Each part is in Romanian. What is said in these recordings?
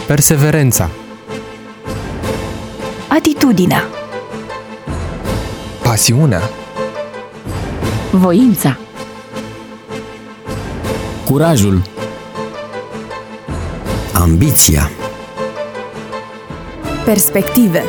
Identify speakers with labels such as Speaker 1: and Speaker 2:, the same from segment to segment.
Speaker 1: perseverența,
Speaker 2: atitudinea,
Speaker 1: pasiunea,
Speaker 2: voința,
Speaker 3: curajul,
Speaker 4: ambiția,
Speaker 2: perspective.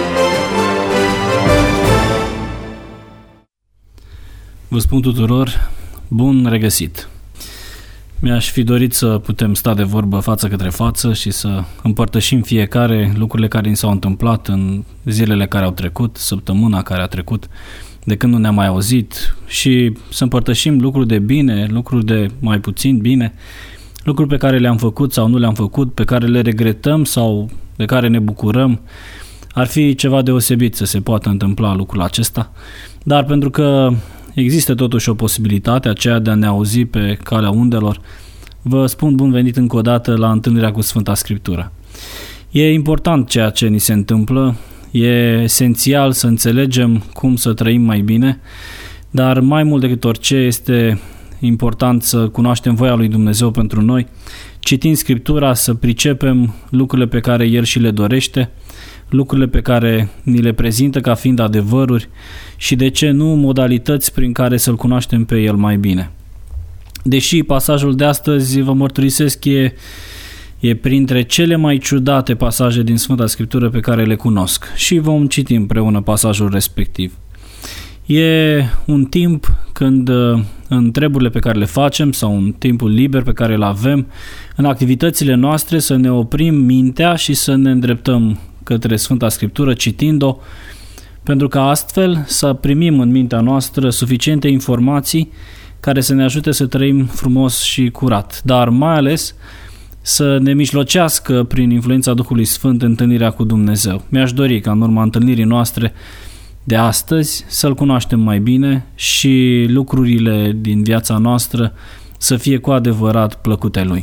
Speaker 5: Vă spun tuturor, bun regăsit! Mi-aș fi dorit să putem sta de vorbă față către față și să împărtășim fiecare lucrurile care ni s-au întâmplat în zilele care au trecut, săptămâna care a trecut, de când nu ne-am mai auzit, și să împărtășim lucruri de bine, lucruri de mai puțin bine, lucruri pe care le-am făcut sau nu le-am făcut, pe care le regretăm sau de care ne bucurăm. Ar fi ceva deosebit să se poată întâmpla lucrul acesta, dar pentru că există totuși o posibilitate, aceea de a ne auzi pe calea undelor, vă spun bun venit încă o dată la întâlnirea cu Sfânta Scriptură. E important ceea ce ni se întâmplă, e esențial să înțelegem cum să trăim mai bine, dar mai mult decât orice este important să cunoaștem voia lui Dumnezeu pentru noi, citind Scriptura să pricepem lucrurile pe care El și le dorește, lucrurile pe care ni le prezintă ca fiind adevăruri și, de ce nu, modalități prin care să-L cunoaștem pe El mai bine. Deși pasajul de astăzi, vă mărturisesc, e printre cele mai ciudate pasaje din Sfânta Scriptură pe care le cunosc și vom citi împreună pasajul respectiv. E un timp când în treburile pe care le facem sau în timpul liber pe care îl avem, în activitățile noastre, să ne oprim mintea și să ne îndreptăm către Sfânta Scriptură citind-o, pentru că astfel să primim în mintea noastră suficiente informații care să ne ajute să trăim frumos și curat, dar mai ales să ne mijlocească prin influența Duhului Sfânt întâlnirea cu Dumnezeu. Mi-aș dori ca în urma întâlnirii noastre de astăzi să-L cunoaștem mai bine și lucrurile din viața noastră să fie cu adevărat plăcute Lui.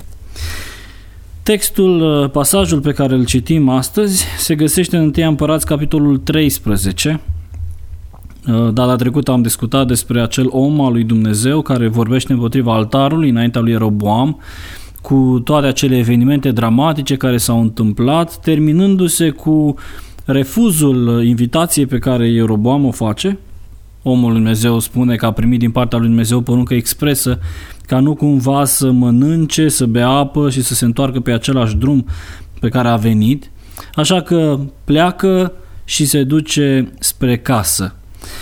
Speaker 5: Pasajul pe care îl citim astăzi se găsește în 1 Împărați, capitolul 13. Data trecută am discutat despre acel om al lui Dumnezeu care vorbește împotriva altarului înaintea lui Ieroboam, cu toate acele evenimente dramatice care s-au întâmplat, terminându-se cu refuzul invitației pe care Ieroboam o face. Omul lui Dumnezeu spune că a primit din partea lui Dumnezeu poruncă expresă ca nu cumva să mănânce, să bea apă și să se întoarcă pe același drum pe care a venit, așa că pleacă și se duce spre casă.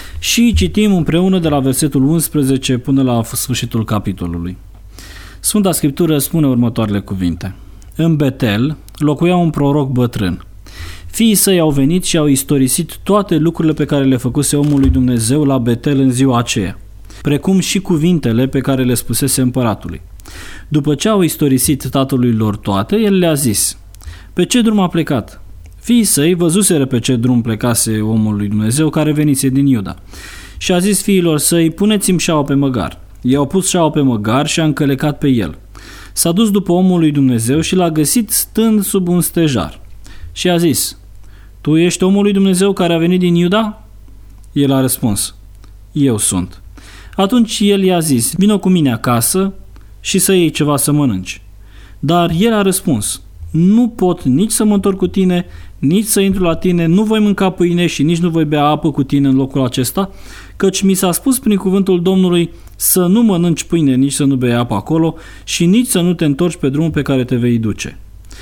Speaker 5: Și citim împreună de la versetul 11 până la sfârșitul capitolului. Sfânta Scriptură spune următoarele cuvinte. În Betel locuia un proroc bătrân. Fiii săi au venit și au istorisit toate lucrurile pe care le făcuse omul lui Dumnezeu la Betel în ziua aceea, precum și cuvintele pe care le spusese împăratului. După ce au istorisit tatălui lor toate, el le-a zis: pe ce drum a plecat? Fiii săi văzuseră pe ce drum plecase omul lui Dumnezeu care venise din Iuda. Și a zis fiilor săi: puneți-mi șaua pe măgar. I-au pus șaua pe măgar și a încălecat pe el. S-a dus după omul lui Dumnezeu și l-a găsit stând sub un stejar. Și a zis: tu ești omul lui Dumnezeu care a venit din Iuda? El a răspuns: eu sunt. Atunci el i-a zis: vino cu mine acasă și să iei ceva să mănânci. Dar el a răspuns: nu pot nici să mă întorc cu tine, nici să intru la tine, nu voi mânca pâine și nici nu voi bea apă cu tine în locul acesta, căci mi s-a spus prin cuvântul Domnului să nu mănânci pâine, nici să nu bei apă acolo și nici să nu te întorci pe drumul pe care te vei duce.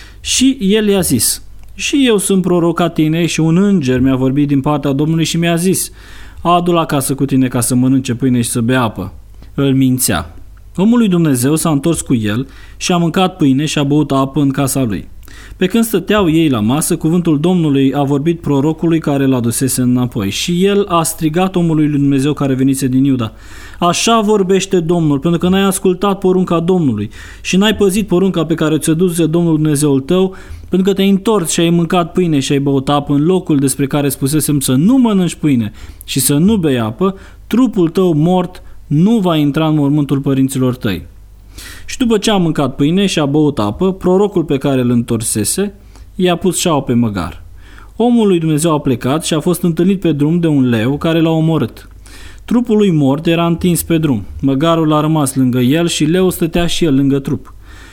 Speaker 5: Și el i-a zis: și eu sunt proroc ca tine și un înger mi-a vorbit din partea Domnului și mi-a zis: adu-l acasă cu tine ca să mănânce pâine și să bea apă. Îl mințea. Omul lui Dumnezeu s-a întors cu el și a mâncat pâine și a băut apă în casa lui. Pe când stăteau ei la masă, cuvântul Domnului a vorbit prorocului care l-a dusese înapoi și el a strigat omului lui Dumnezeu care venise din Iuda: așa vorbește Domnul, pentru că n-ai ascultat porunca Domnului și n-ai păzit porunca pe care ți-o duse Domnul Dumnezeul tău, pentru că te-ai întors și ai mâncat pâine și ai băut apă în locul despre care spusesem să nu mănânci pâine și să nu bei apă, trupul tău mort nu va intra în mormântul părinților tăi. Și după ce a mâncat pâine și a băut apă, prorocul pe care îl întorsese i-a pus șaua pe măgar. Omul lui Dumnezeu a plecat și a fost întâlnit pe drum de un leu care l-a omorât. Trupul lui mort era întins pe drum. Măgarul a rămas lângă el și leul stătea și el lângă trup.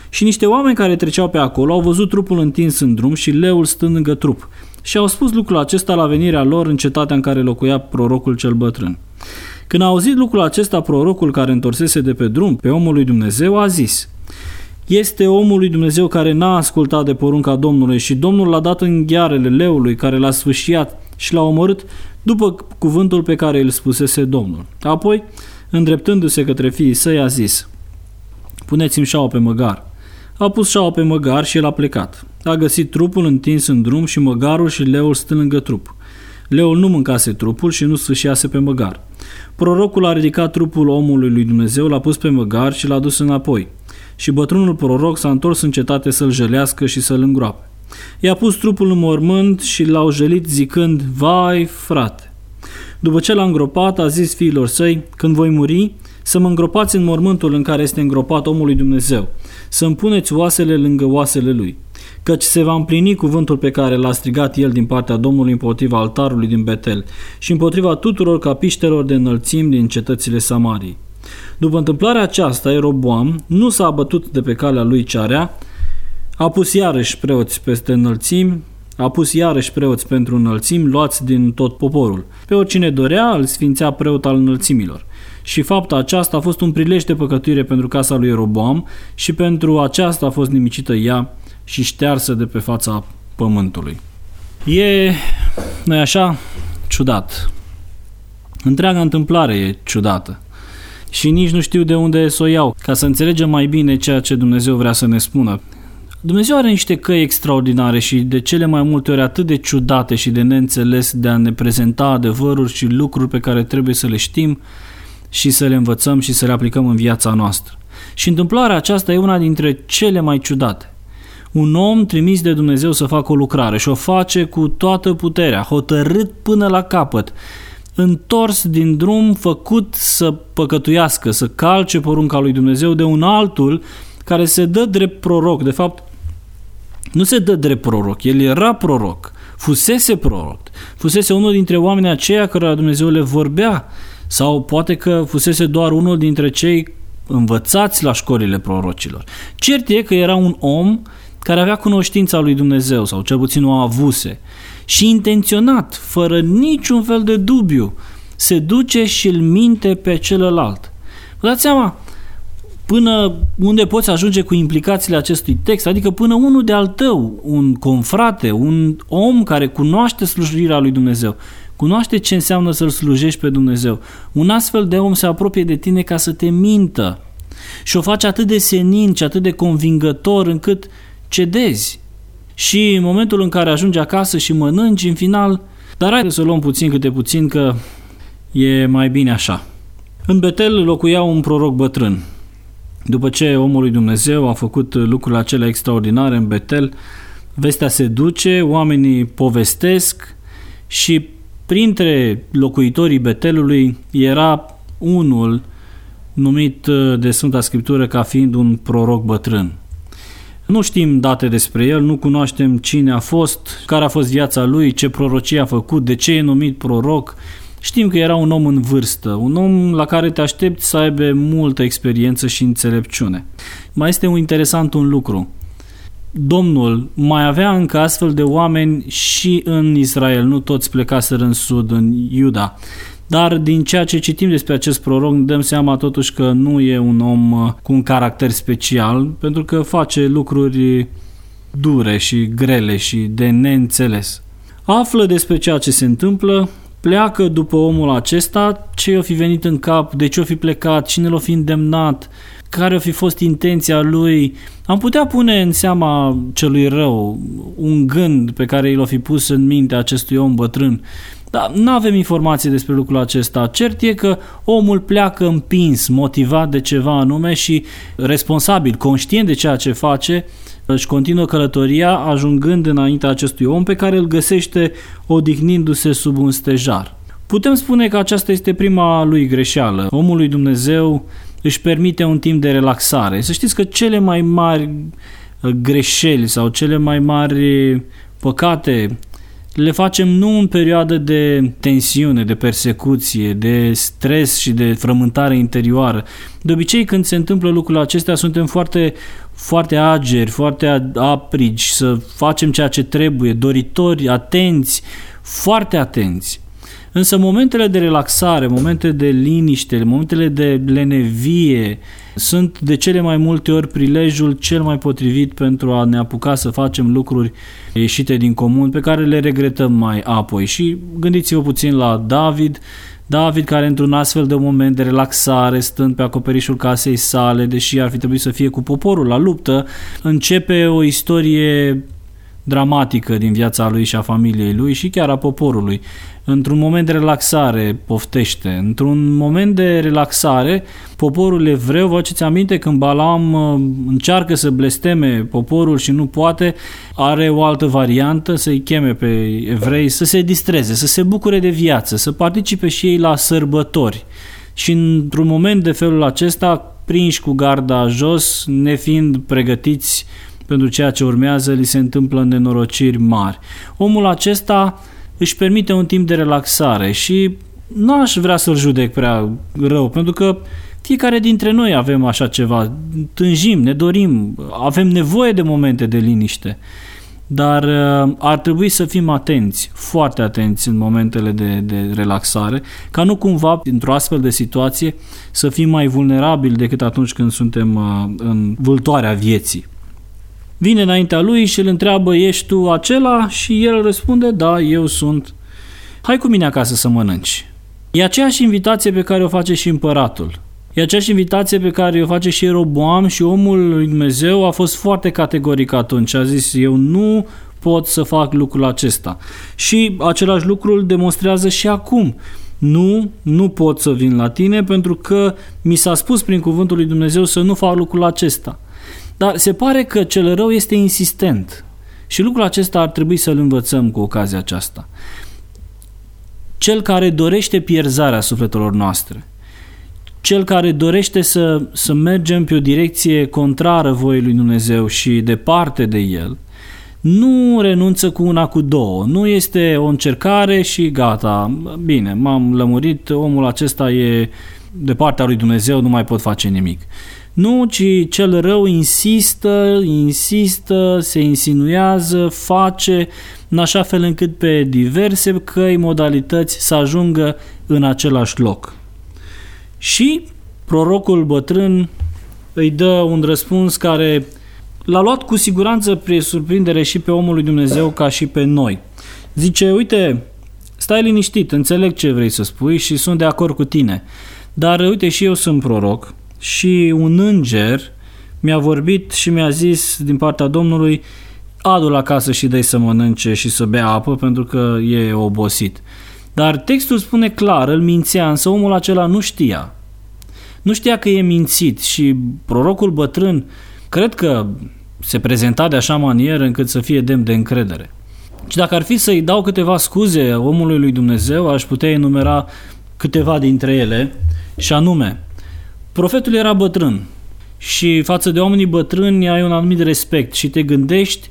Speaker 5: Și niște oameni care treceau pe acolo au văzut trupul întins în drum și leul stând lângă trup. Și au spus lucrul acesta la venirea lor în cetatea în care locuia prorocul cel bătrân. Când a auzit lucrul acesta, prorocul care întorsese de pe drum pe omul lui Dumnezeu a zis: este omul lui Dumnezeu care n-a ascultat de porunca Domnului și Domnul l-a dat în ghearele leului care l-a sfâșiat și l-a omorât după cuvântul pe care îl spusese Domnul. Apoi, îndreptându-se către fiii săi, a zis: puneți-mi șaua pe măgar. A pus șaua pe măgar și el a plecat. A găsit trupul întins în drum și măgarul și leul stând lângă trup. Leul nu mâncase trupul și nu sfâșiase pe măgar. Prorocul a ridicat trupul omului lui Dumnezeu, l-a pus pe măgar și l-a dus înapoi. Și bătrânul proroc s-a întors în cetate să-l jălească și să-l îngroape. I-a pus trupul în mormânt și l-au jălit zicând: vai, frate! După ce l-a îngropat, a zis fiilor săi: când voi muri, să mă îngropați în mormântul în care este îngropat omul lui Dumnezeu, să-mi puneți oasele lângă oasele lui, căci se va împlini cuvântul pe care l-a strigat el din partea Domnului împotriva altarului din Betel și împotriva tuturor capiștelor de înălțimi din cetățile Samariei. După întâmplarea aceasta, Ieroboam nu s-a abătut de pe calea lui cea rea, a pus iarăși preoți peste înălțimi, a pus iarăși preoți pentru înălțimi luați din tot poporul. Pe oricine dorea, îl sfințea preot al înălțimilor. Și fapta aceasta a fost un prilej de păcătuire pentru casa lui Ieroboam și pentru aceasta a fost nimicită ea și ștearsă de pe fața pământului. Nu-i așa? Ciudat. Întreaga întâmplare e ciudată. Și nici nu știu de unde să o iau, ca să înțelegem mai bine ceea ce Dumnezeu vrea să ne spună. Dumnezeu are niște căi extraordinare și de cele mai multe ori atât de ciudate și de neînțeles de a ne prezenta adevăruri și lucruri pe care trebuie să le știm și să le învățăm și să le aplicăm în viața noastră. Și întâmplarea aceasta e una dintre cele mai ciudate. Un om trimis de Dumnezeu să facă o lucrare și o face cu toată puterea, hotărât până la capăt, întors din drum, făcut să păcătuiască, să calce porunca lui Dumnezeu de un altul care se dă drept proroc. De fapt, nu se dă drept proroc, el era proroc, fusese unul dintre oamenii aceia cărora Dumnezeu le vorbea, sau poate că fusese doar unul dintre cei învățați la școlile prorocilor. Cert e că era un om care avea cunoștința lui Dumnezeu, sau cel puțin o avuse, și intenționat, fără niciun fel de dubiu, se duce și îl minte pe celălalt. Vă dați seama până unde poți ajunge cu implicațiile acestui text, adică până unul de al tău, un confrate, un om care cunoaște slujirea lui Dumnezeu, cunoaște ce înseamnă să-L slujești pe Dumnezeu. Un astfel de om se apropie de tine ca să te mintă și o face atât de senin și atât de convingător încât cedezi. Și în momentul în care ajungi acasă și mănânci, în final, dar hai să o luăm puțin câte puțin că e mai bine așa. În Betel locuia un proroc bătrân. După ce omul lui Dumnezeu a făcut lucrurile acelea extraordinare în Betel, vestea se duce, oamenii povestesc și printre locuitorii Betelului era unul numit de Sfânta Scriptură ca fiind un proroc bătrân. Nu știm date despre el, nu cunoaștem cine a fost, care a fost viața lui, ce prorocie a făcut, de ce e numit proroc. Știm că era un om în vârstă, un om la care te aștepți să aibă multă experiență și înțelepciune. Mai este interesant un lucru. Domnul mai avea încă astfel de oameni și în Israel, nu toți plecaseră în sud, în Iuda. Dar din ceea ce citim despre acest proroc, ne dăm seama totuși că nu e un om cu un caracter special, pentru că face lucruri dure și grele și de neînțeles. Află despre ceea ce se întâmplă, pleacă după omul acesta, ce i-o fi venit în cap, de ce o fi plecat, cine l-o fi îndemnat, care o fi fost intenția lui. Am putea pune în seama celui rău un gând pe care i l-o fi pus în mintea acestui om bătrân. Dar nu avem informații despre lucrul acesta. Cert e că omul pleacă împins, motivat de ceva anume și responsabil, conștient de ceea ce face, își continuă călătoria ajungând înaintea acestui om pe care îl găsește odihnindu-se sub un stejar. Putem spune că aceasta este prima lui greșeală. Omul lui Dumnezeu își permite un timp de relaxare. Să știți că cele mai mari greșeli sau cele mai mari păcate le facem nu în perioadă de tensiune, de persecuție, de stres și de frământare interioară. De obicei, când se întâmplă lucrurile acestea, suntem foarte, foarte ageri, foarte aprigi să facem ceea ce trebuie, doritori, atenți, foarte atenți. Însă momentele de relaxare, momentele de liniște, momentele de lenevie sunt de cele mai multe ori prilejul cel mai potrivit pentru a ne apuca să facem lucruri ieșite din comun pe care le regretăm mai apoi. Și gândiți-vă puțin la David care într-un astfel de moment de relaxare, stând pe acoperișul casei sale, deși ar fi trebuit să fie cu poporul la luptă, începe o istorie dramatică din viața lui și a familiei lui și chiar a poporului. Într-un moment de relaxare poftește. Într-un moment de relaxare, poporul evreu, vă aduceți aminte când Balaam încearcă să blesteme poporul și nu poate, are o altă variantă, să-i cheme pe evrei să se distreze, să se bucure de viață, să participe și ei la sărbători. Și într-un moment de felul acesta, prinși cu garda jos, nefiind pregătiți pentru ceea ce urmează, li se întâmplă nenorociri mari. Omul acesta își permite un timp de relaxare și nu aș vrea să-l judec prea rău, pentru că fiecare dintre noi avem așa ceva, tânjim, ne dorim, avem nevoie de momente de liniște, dar ar trebui să fim atenți, foarte atenți în momentele de relaxare, ca nu cumva, într-o astfel de situație, să fim mai vulnerabili decât atunci când suntem în vâltoarea vieții. Vine înaintea lui și îl întreabă, ești tu acela? Și el răspunde, da, eu sunt. Hai cu mine acasă să mănânci. E aceeași invitație pe care o face și împăratul. E aceeași invitație pe care o face și Ieroboam și omul lui Dumnezeu a fost foarte categoric atunci. A zis, eu nu pot să fac lucrul acesta. Și același lucru îl demonstrează și acum. Nu pot să vin la tine pentru că mi s-a spus prin cuvântul lui Dumnezeu să nu fac lucrul acesta. Dar se pare că cel rău este insistent și lucrul acesta ar trebui să-l învățăm cu ocazia aceasta. Cel care dorește pierzarea sufletelor noastre, cel care dorește să mergem pe o direcție contrară voii lui Dumnezeu și departe de el, nu renunță cu una, cu două. Nu este o încercare și gata, bine, m-am lămurit, omul acesta e de partea lui Dumnezeu, nu mai pot face nimic. Nu, ci cel rău insistă, se insinuează, face în așa fel încât pe diverse căi, modalități să ajungă în același loc. Și prorocul bătrân îi dă un răspuns care l-a luat cu siguranță prin surprindere și pe omul lui Dumnezeu ca și pe noi. Zice, uite, stai liniștit, înțeleg ce vrei să spui și sunt de acord cu tine, dar uite și eu sunt proroc și un înger mi-a vorbit și mi-a zis din partea Domnului, adu-l acasă și dă-i să mănânce și să bea apă pentru că e obosit. Dar textul spune clar, îl mințea, însă omul acela nu știa. Nu știa că e mințit și prorocul bătrân cred că se prezenta de așa manieră încât să fie demn de încredere. Și dacă ar fi să-i dau câteva scuze omului lui Dumnezeu, aș putea enumera câteva dintre ele, și anume, profetul era bătrân și față de oamenii bătrâni ai un anumit respect și te gândești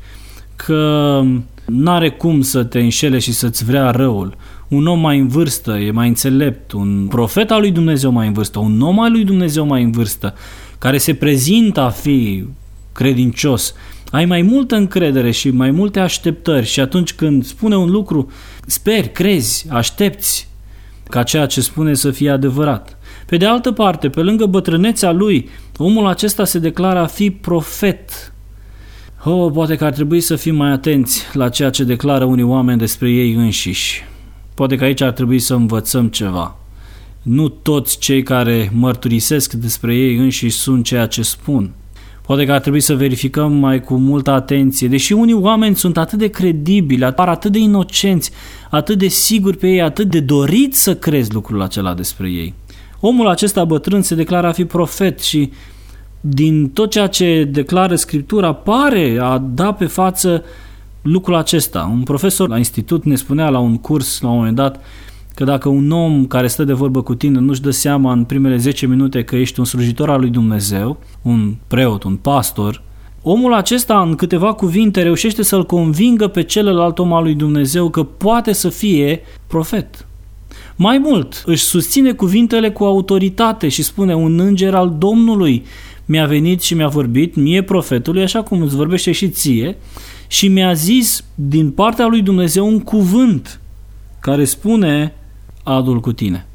Speaker 5: că n-are cum să te înșele și să-ți vrea răul. Un om mai în vârstă e mai înțelept, un profet al lui Dumnezeu mai în vârstă, un om al lui Dumnezeu mai în vârstă, care se prezintă a fi credincios, ai mai multă încredere și mai multe așteptări și atunci când spune un lucru, speri, crezi, aștepți ca ceea ce spune să fie adevărat. Pe de altă parte, pe lângă bătrânețea lui, omul acesta se declară a fi profet. Poate că ar trebui să fim mai atenți la ceea ce declară unii oameni despre ei înșiși. Poate că aici ar trebui să învățăm ceva. Nu toți cei care mărturisesc despre ei înșiși sunt ceea ce spun. Poate că ar trebui să verificăm mai cu multă atenție, deși unii oameni sunt atât de credibili, apar atât de inocenți, atât de siguri pe ei, atât de dorit să crezi lucrul acela despre ei. Omul acesta bătrân se declară a fi profet și din tot ceea ce declară Scriptura pare a da pe față lucrul acesta. Un profesor la institut ne spunea la un curs la un moment dat că dacă un om care stă de vorbă cu tine nu-și dă seama în primele 10 minute că ești un slujitor al lui Dumnezeu, un preot, un pastor, Omul acesta, în câteva cuvinte, reușește să-l convingă pe celălalt om al lui Dumnezeu că poate să fie profet. Mai mult, își susține cuvintele cu autoritate și spune: un înger al Domnului mi-a venit și mi-a vorbit, mie profetului, așa cum îți vorbește și ție, și mi-a zis din partea lui Dumnezeu un cuvânt care spune: adu-l cu tine.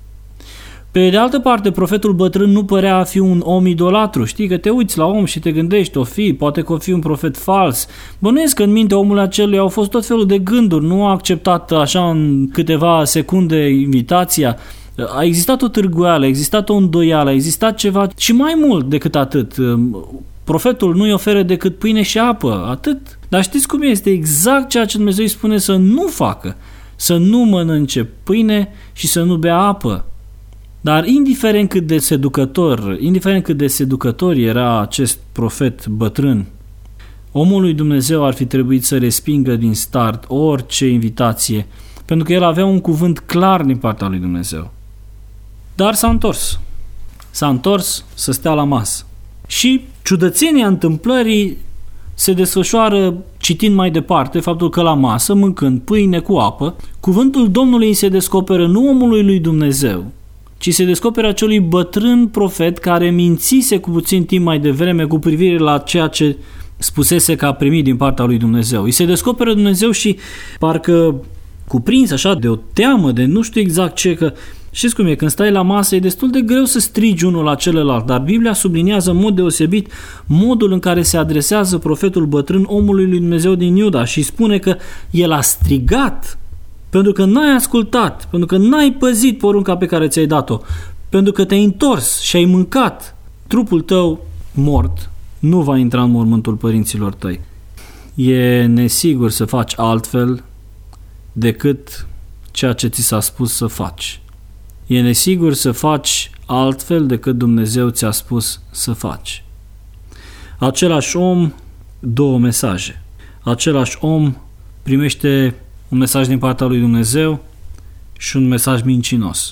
Speaker 5: Pe de altă parte, profetul bătrân nu părea a fi un om idolatru. Știi că te uiți la om și te gândești, poate că o fi un profet fals. Bănuiesc că în mintea omului acelui au fost tot felul de gânduri, nu a acceptat așa în câteva secunde invitația. A existat o târguială, a existat o îndoială, a existat ceva și mai mult decât atât. Profetul nu-i oferă decât pâine și apă, atât. Dar știți cum este? Exact ceea ce Dumnezeu îi spune să nu facă, să nu mănânce pâine și să nu bea apă. Dar indiferent cât de seducător era acest profet bătrân, omul lui Dumnezeu ar fi trebuit să respingă din start orice invitație, pentru că el avea un cuvânt clar din partea lui Dumnezeu. Dar s-a întors să stea la masă. Și ciudățenia întâmplării se desfășoară citind mai departe faptul că la masă, mâncând pâine cu apă, cuvântul Domnului îi se descoperă nu omului lui Dumnezeu, ci se descoperă acelui bătrân profet care mințise cu puțin timp mai devreme cu privire la ceea ce spusese că a primit din partea lui Dumnezeu. Îi se descoperă Dumnezeu și parcă cuprins așa de o teamă, de nu știu exact ce, că știți cum e, când stai la masă e destul de greu să strigi unul la celălalt, dar Biblia subliniază în mod deosebit modul în care se adresează profetul bătrân omului lui Dumnezeu din Iuda și spune că el a strigat pentru că n-ai ascultat, pentru că n-ai păzit porunca pe care ți-ai dat-o, pentru că te-ai întors și ai mâncat. Trupul tău mort nu va intra în mormântul părinților tăi. E nesigur să faci altfel decât ceea ce ți s-a spus să faci. E nesigur să faci altfel decât Dumnezeu ți-a spus să faci. Același om, două mesaje. Același om primește un mesaj din partea lui Dumnezeu și un mesaj mincinos.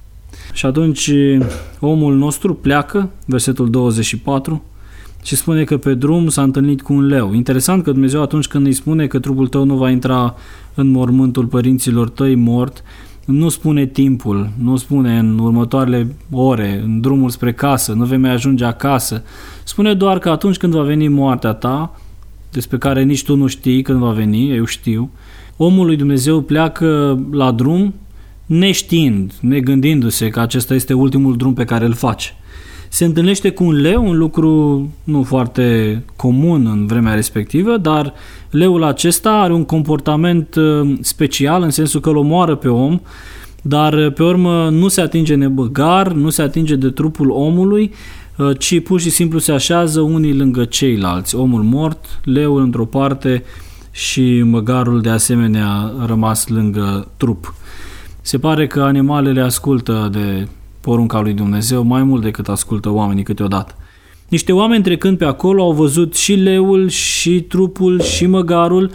Speaker 5: Și atunci omul nostru pleacă, versetul 24, și spune că pe drum s-a întâlnit cu un leu. Interesant că Dumnezeu atunci când îi spune că trupul tău nu va intra în mormântul părinților tăi mort, nu spune timpul, nu spune în următoarele ore, în drumul spre casă, nu vei mai ajunge acasă. Spune doar că atunci când va veni moartea ta, despre care nici tu nu știi când va veni, eu știu, omul lui Dumnezeu pleacă la drum neștiind, negândindu-se că acesta este ultimul drum pe care îl face. Se întâlnește cu un leu, un lucru nu foarte comun în vremea respectivă, dar leul acesta are un comportament special în sensul că îl omoară pe om, dar pe urmă nu se atinge nebăgar, nu se atinge de trupul omului, ci pur și simplu se așează unii lângă ceilalți. Omul mort, leul într-o parte și măgarul de asemenea rămas lângă trup. Se pare că animalele ascultă de porunca lui Dumnezeu mai mult decât ascultă oamenii câteodată. Niște oameni trecând pe acolo au văzut și leul, și trupul, și măgarul,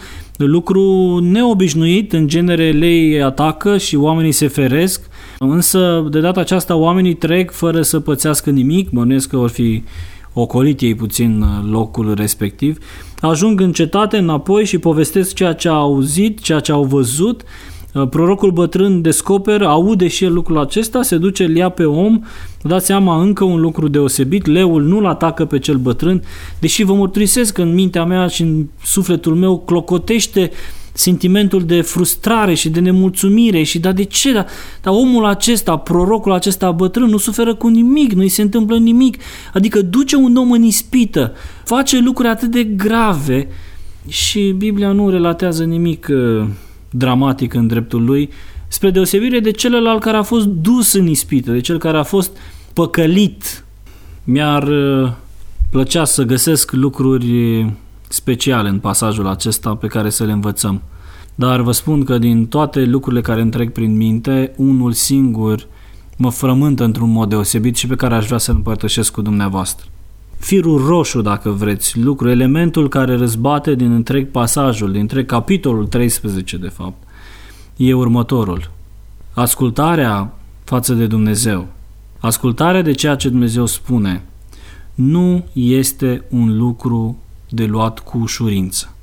Speaker 5: lucru neobișnuit, în genere lei atacă și oamenii se feresc, însă de data aceasta oamenii trec fără să pățească nimic, bănuiesc că vor fi ocolit ei puțin locul respectiv, ajung în cetate înapoi și povestesc ceea ce au auzit, ceea ce au văzut. Prorocul bătrân descoperă, aude și el lucrul acesta, se duce, îl ia pe om, dați seama încă un lucru deosebit, leul nu-l atacă pe cel bătrân, deși vă mărturisesc că în mintea mea și în sufletul meu clocotește sentimentul de frustrare și de nemulțumire și de ce? Dar omul acesta, prorocul acesta bătrân nu suferă cu nimic, nu-i se întâmplă nimic, adică duce un om în ispită, face lucruri atât de grave și Biblia nu relatează nimic dramatic în dreptul lui, spre deosebire de celălalt care a fost dus în ispită, de cel care a fost păcălit. Mi-ar plăcea să găsesc lucruri speciale în pasajul acesta pe care să le învățăm. Dar vă spun că din toate lucrurile care îmi trec prin minte, unul singur mă frământă într-un mod deosebit și pe care aș vrea să-l împărtășesc cu dumneavoastră. Firul roșu, dacă vreți, elementul care răzbate din întreg pasajul, din întreg capitolul 13, de fapt, e următorul. Ascultarea față de Dumnezeu, ascultarea de ceea ce Dumnezeu spune, nu este un lucru de luat cu ușurință.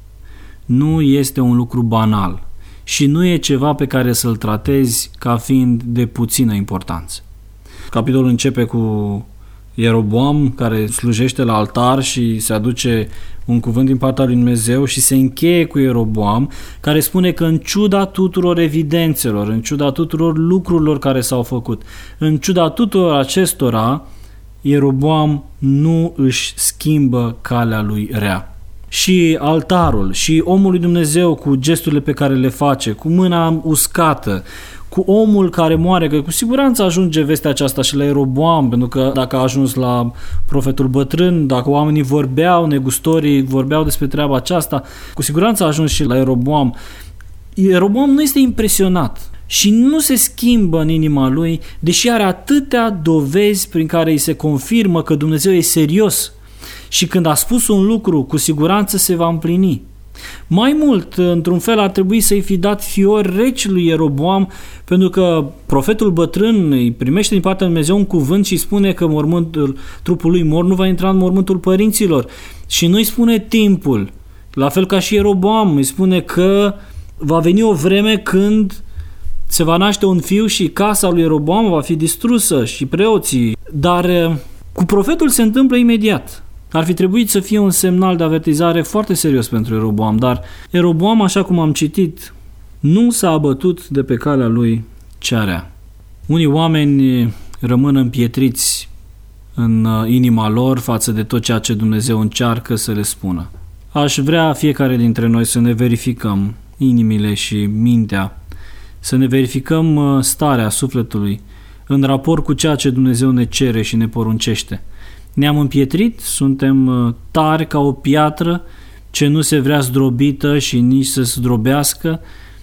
Speaker 5: Nu este un lucru banal și nu e ceva pe care să-l tratezi ca fiind de puțină importanță. Capitolul începe cu Ieroboam, care slujește la altar și se aduce un cuvânt din partea lui Dumnezeu, și se încheie cu Ieroboam, care spune că în ciuda tuturor evidențelor, în ciuda tuturor lucrurilor care s-au făcut, în ciuda tuturor acestora, Ieroboam nu își schimbă calea lui rea. Și altarul, și omul lui Dumnezeu cu gesturile pe care le face, cu mâna uscată, cu omul care moare, că cu siguranță ajunge vestea aceasta și la Ieroboam, pentru că dacă a ajuns la profetul bătrân, dacă oamenii vorbeau, negustorii vorbeau despre treaba aceasta, cu siguranță a ajuns și la Ieroboam. Ieroboam nu este impresionat și nu se schimbă în inima lui, deși are atâtea dovezi prin care îi se confirmă că Dumnezeu e serios și când a spus un lucru, cu siguranță se va împlini. Mai mult, într-un fel, ar trebui să-i fi dat fiori reci lui Ieroboam, pentru că profetul bătrân îi primește din partea lui Dumnezeu un cuvânt și spune că trupul lui mort nu va intra în mormântul părinților. Și nu îi spune timpul, la fel ca și Ieroboam, îi spune că va veni o vreme când se va naște un fiu și casa lui Ieroboam va fi distrusă și preoții. Dar cu profetul se întâmplă imediat. Ar fi trebuit să fie un semnal de avertizare foarte serios pentru Ieroboam, dar Ieroboam, așa cum am citit, nu s-a abătut de pe calea lui cea rea. Unii oameni rămân împietriți în inima lor față de tot ceea ce Dumnezeu încearcă să le spună. Aș vrea fiecare dintre noi să ne verificăm inimile și mintea, să ne verificăm starea sufletului în raport cu ceea ce Dumnezeu ne cere și ne poruncește. Ne-am împietrit, suntem tari ca o piatră ce nu se vrea zdrobită și nici să zdrobească.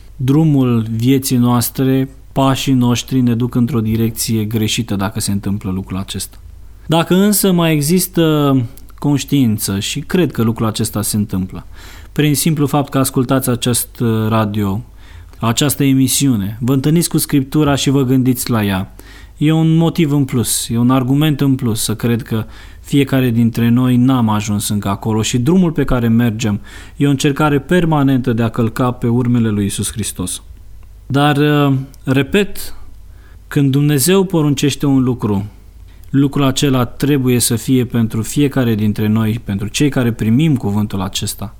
Speaker 5: Drumul vieții noastre, pașii noștri ne duc într-o direcție greșită dacă se întâmplă lucrul acesta. Dacă însă mai există conștiință, și cred că lucrul acesta se întâmplă, prin simplu fapt că ascultați acest radio, această emisiune, vă întâlniți cu Scriptura și vă gândiți la ea, e un motiv în plus, e un argument în plus să cred că fiecare dintre noi n-am ajuns încă acolo și drumul pe care mergem e o încercare permanentă de a călca pe urmele lui Iisus Hristos. Dar, repet, când Dumnezeu poruncește un lucru, lucrul acela trebuie să fie pentru fiecare dintre noi, pentru cei care primim cuvântul acesta,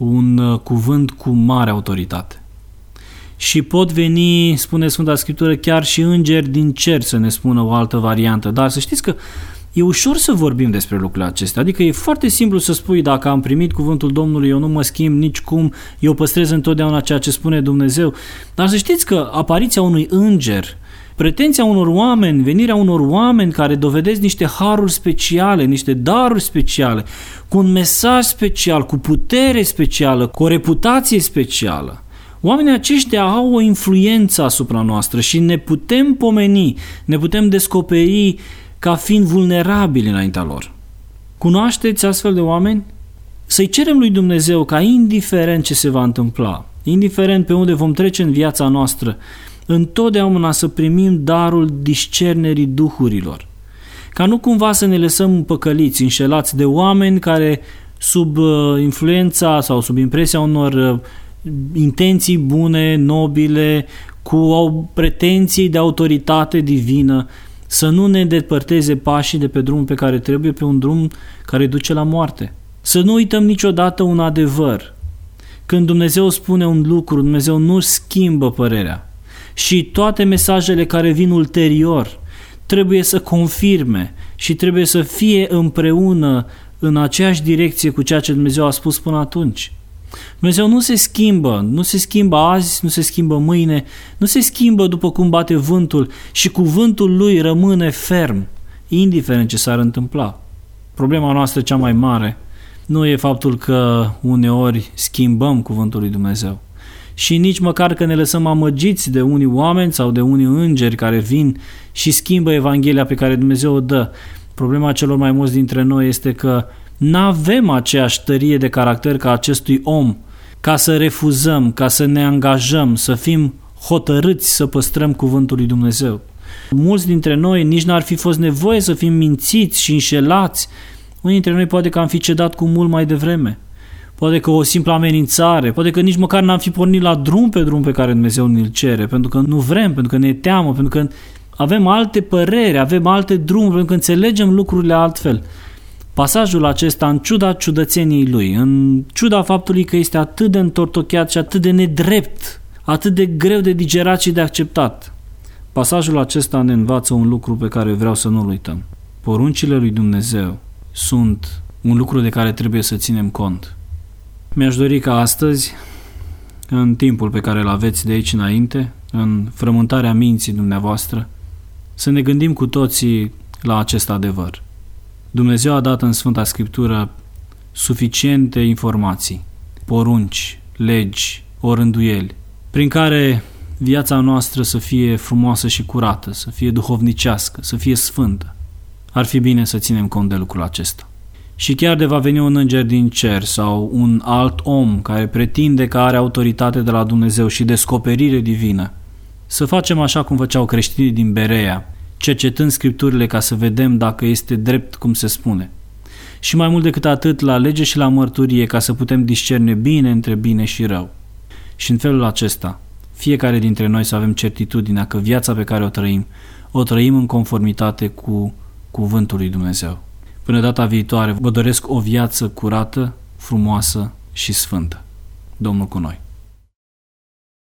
Speaker 5: un cuvânt cu mare autoritate. Și pot veni, spune Sfânta Scriptură, chiar și îngeri din cer să ne spună o altă variantă. Dar să știți că e ușor să vorbim despre lucrurile acestea. Adică e foarte simplu să spui, dacă am primit cuvântul Domnului, eu nu mă schimb nicicum, eu păstrez întotdeauna ceea ce spune Dumnezeu. Dar să știți că apariția unui înger, pretenția unor oameni, venirea unor oameni care dovedesc niște haruri speciale, niște daruri speciale, cu un mesaj special, cu putere specială, cu o reputație specială, oamenii aceștia au o influență asupra noastră și ne putem pomeni, ne putem descoperi ca fiind vulnerabili înaintea lor. Cunoașteți astfel de oameni? Să-i cerem lui Dumnezeu ca, indiferent ce se va întâmpla, indiferent pe unde vom trece în viața noastră, întotdeauna să primim darul discernerii duhurilor. Ca nu cumva să ne lăsăm păcăliți, înșelați de oameni care, sub influența sau sub impresia unor intenții bune, nobile, cu pretenții de autoritate divină, să nu ne depărteze pașii de pe drumul pe care trebuie, pe un drum care duce la moarte. Să nu uităm niciodată un adevăr. Când Dumnezeu spune un lucru, Dumnezeu nu schimbă părerea. Și toate mesajele care vin ulterior trebuie să confirme și trebuie să fie împreună în aceeași direcție cu ceea ce Dumnezeu a spus până atunci. Dumnezeu nu se schimbă azi, nu se schimbă mâine, nu se schimbă după cum bate vântul și cuvântul Lui rămâne ferm, indiferent ce s-ar întâmpla. Problema noastră cea mai mare nu e faptul că uneori schimbăm cuvântul lui Dumnezeu și nici măcar că ne lăsăm amăgiți de unii oameni sau de unii îngeri care vin și schimbă Evanghelia pe care Dumnezeu o dă. Problema celor mai mulți dintre noi este că n-avem aceeași tărie de caracter ca acestui om, ca să refuzăm, ca să ne angajăm, să fim hotărâți să păstrăm cuvântul lui Dumnezeu. Mulți dintre noi nici n-ar fi fost nevoie să fim mințiți și înșelați. Unii dintre noi poate că am fi cedat cu mult mai devreme. poate că o simplă amenințare, poate că nici măcar n-am fi pornit la drum pe care Dumnezeu ne-l cere, pentru că nu vrem, pentru că ne teamă, pentru că avem alte păreri, avem alte drumuri, pentru că înțelegem lucrurile altfel. Pasajul acesta, în ciuda ciudățeniei lui, în ciuda faptului că este atât de întortocheat și atât de nedrept, atât de greu de digerat și de acceptat, pasajul acesta ne învață un lucru pe care vreau să nu-l uităm. Poruncile lui Dumnezeu sunt un lucru de care trebuie să ținem cont. Mi-aș dori ca astăzi, în timpul pe care îl aveți de aici înainte, în frământarea minții dumneavoastră, să ne gândim cu toții la acest adevăr. Dumnezeu a dat în Sfânta Scriptură suficiente informații, porunci, legi, orânduieli, prin care viața noastră să fie frumoasă și curată, să fie duhovnicească, să fie sfântă. Ar fi bine să ținem cont de lucrul acesta. Și chiar de va veni un înger din cer sau un alt om care pretinde că are autoritate de la Dumnezeu și descoperire divină, să facem așa cum făceau creștinii din Berea, cercetând Scripturile ca să vedem dacă este drept cum se spune. Și mai mult decât atât, la lege și la mărturie, ca să putem discerne bine între bine și rău. Și în felul acesta, fiecare dintre noi să avem certitudinea că viața pe care o trăim în conformitate cu cuvântul lui Dumnezeu. Până data viitoare, vă doresc o viață curată, frumoasă și sfântă. Domnul cu noi!